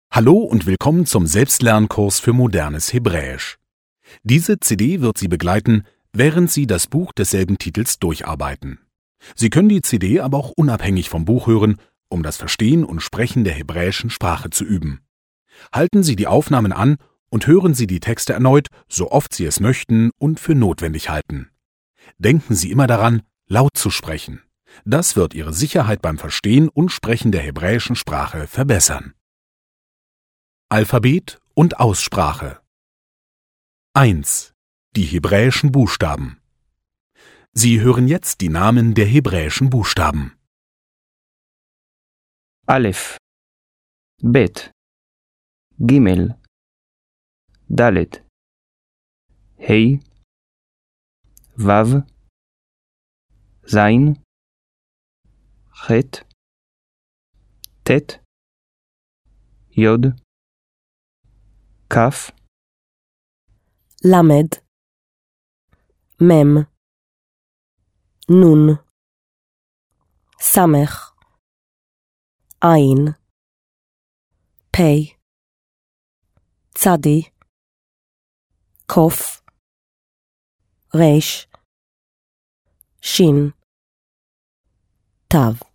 Hallo und willkommen zum Selbstlernkurs für modernes Hebräisch. Diese CD wird Sie begleiten, während Sie das Buch desselben Titels durcharbeiten. Sie können die CD aber auch unabhängig vom Buch hören, um das Verstehen und Sprechen der hebräischen Sprache zu üben. Halten Sie die Aufnahmen an und hören Sie die Texte erneut, so oft Sie es möchten und für notwendig halten. Denken Sie immer daran, laut zu sprechen. Das wird Ihre Sicherheit beim Verstehen und Sprechen der hebräischen Sprache verbessern. Alphabet und Aussprache. 1. Die hebräischen Buchstaben. Sie hören jetzt die Namen der hebräischen Buchstaben. Aleph, Bet, Gimel, Dalet, Hei, Vav, Zain, Chet, Tet, Yod, Kaf, למד, מם, נון, סמך, עין, פי, צדי, קוף, ריש, שין, תו.